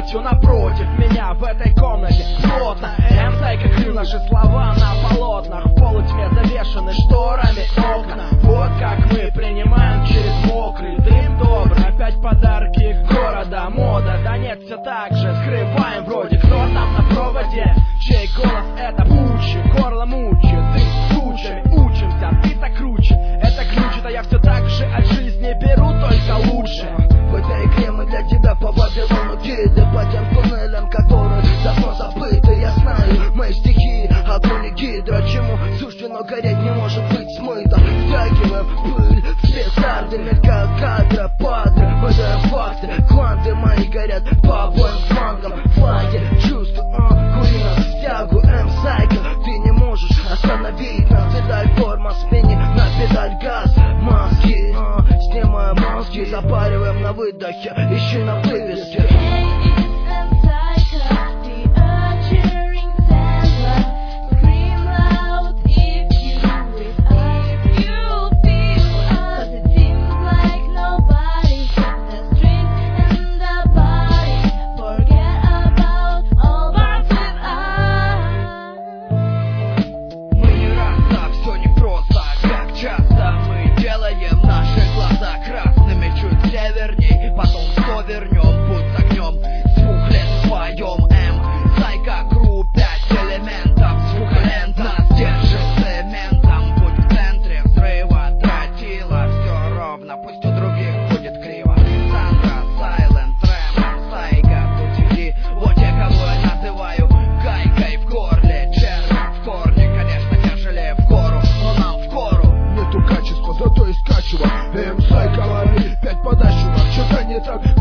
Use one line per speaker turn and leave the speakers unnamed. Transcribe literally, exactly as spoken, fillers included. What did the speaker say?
кроватью напротив меня в этой комнате плотно. М-сайка крыл наши слова на полотнах, в полутьме завешаны шторами окна. Вот как мы принимаем через мокрый дым добрый опять подарки города, мода. Да нет, все так же скрываем вроде. Кто там на проводе? Чей голос это пучи, горло мучит, ты тучами учимся, ты-то круче. Это ключ, а я все так же от жизни беру только лучше.
В этой игре мы для тебя по Вавилону гиды, по тем туннелям, которые давно забыты. Я знаю, мои стихи, огонь и гидра, чему суждено гореть не может быть смыто. Втягиваем пыль в спецарды, мелькают кадры, падры, мы даем факты. Кванты мои горят по обоим флангам, флаги чувства, а, кури нас в стягу. М-сайка, ты не можешь остановить нас. Педаль форма, смени на педаль газ. Маски, а, снимаем маски, запариваем на выдохе, ищи на вывеске.
Потом что вернем, путь с огнем, звук лет вдвоем. М-сайка, кру, пять элементов, звуколента нас держит цементом. Путь в центре взрыва, тротила, все ровно, пусть у других будет криво. Сандра, Сайлент, Рэм, М-сайка, тут сиди. Вот те, кого я называю гайкой в горле. Червь в корне, конечно, тяжелее в гору, но нам в гору.
Нету качества, зато есть качество. М-сайка лови, пять подачу, что-то не так.